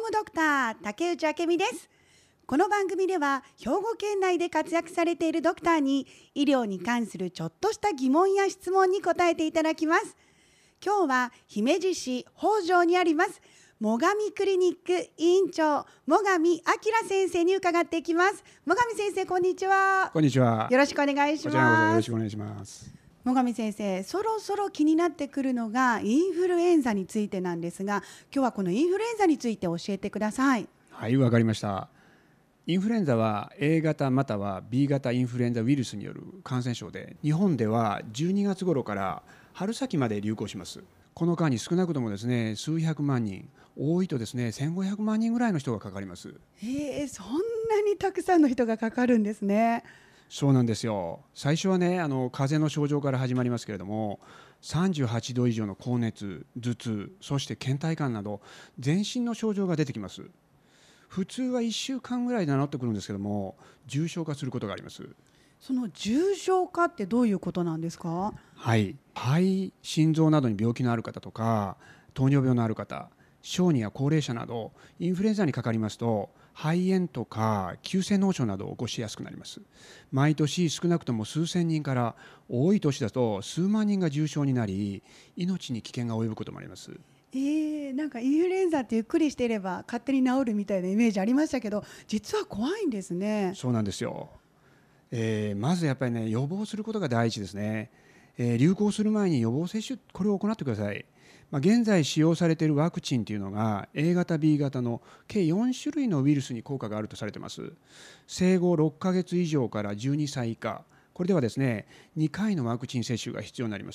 ムドクター竹内明美です。この番組では兵庫県内で活躍されているドクターに医療に関するちょっとした疑問や質問に答えていただきます。今日は姫路市北条にあります最上クリニック委員長最上明先生に伺っていきます。最上先生、こんにちは。 こんにちは。 よろしくお願いします。 こちらこそよろしくお願いします。 最上先生、そろそろ気になってくるのがインフルエンザについてなんですが、今日はこのインフルエンザについて教えてください。 はい、わかりました。インフルエンザは A 型または B 型インフルエンザウイルスによる感染症で、日本では12月頃から春先まで流行します。この間に少なくともですね、数百万人、多いとですね、1500万人ぐらいの人がかかります。 そんなにたくさんの人がかかるんですね。 そうなんですよ。最初はね、風邪の症状から始まりますけれども、38度以上の高熱、頭痛、そして倦怠感など全身の症状が出てきます。普通は1週間ぐらいで治ってくるんですけども、重症化することがあります。 その重症化ってどういうことなんですか？ はい、肺、心臓などに病気のある方とか、糖尿病のある方、小児や高齢者などインフルエンザにかかりますと、肺炎とか急性脳症などを起こしやすくなります。毎年少なくとも数千人から、多い年だと数万人が重症になり、命に危険が及ぶこともあります。 なんかインフルエンザってゆっくりしていれば勝手に治るみたいなイメージありましたけど、実は怖いんですね。 そうなんですよ。まずやっぱりね、予防することが第一ですね。流行する前に予防接種、これを行ってください。現在使用されているワクチンというのが A 型 B 型の計4種類のウイルスに効果があるとされています。生後6ヶ月以上から12歳以下、これではですね、2回のワクチン接種が必要になります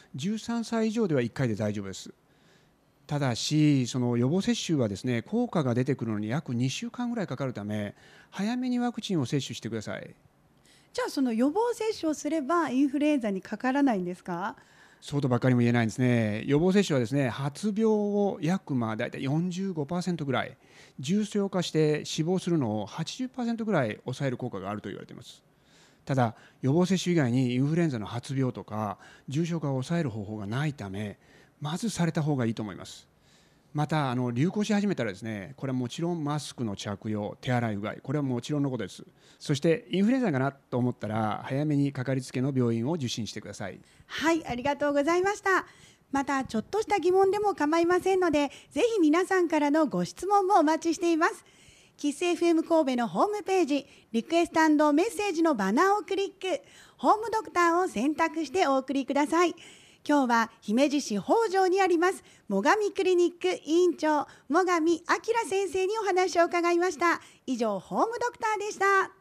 。13歳以上では1回で大丈夫です。ただし、その予防接種はですね、効果が出てくるのに約2週間ぐらいかかるため、早めにワクチンを接種してください。 じゃあその予防接種をすればインフルエンザにかからないんですか？ そうとばかりも言えないんですね。予防接種はですね、発病を約だいたい 45% ぐらい、重症化して死亡するのを 80% ぐらい抑える効果があると言われています。ただ、予防接種以外にインフルエンザの発病とか重症化を抑える方法がないため、まずされた方がいいと思います。また流行し始めたらですね、これはもちろんマスクの着用、手洗いうがい、これはもちろんのことです。そしてインフルエンザかなと思ったら、早めにかかりつけの病院を受診してください。 はい、ありがとうございました。またちょっとした疑問でも構いませんので、ぜひ皆さんからのご質問もお待ちしています。キス FM 神戸のホームページ、リクエスト&メッセージのバナーをクリック、ホームドクターを選択してお送りください。今日は姫路市北条にあります最上クリニック委員長最上明先生にお話を伺いました。以上、ホームドクターでした。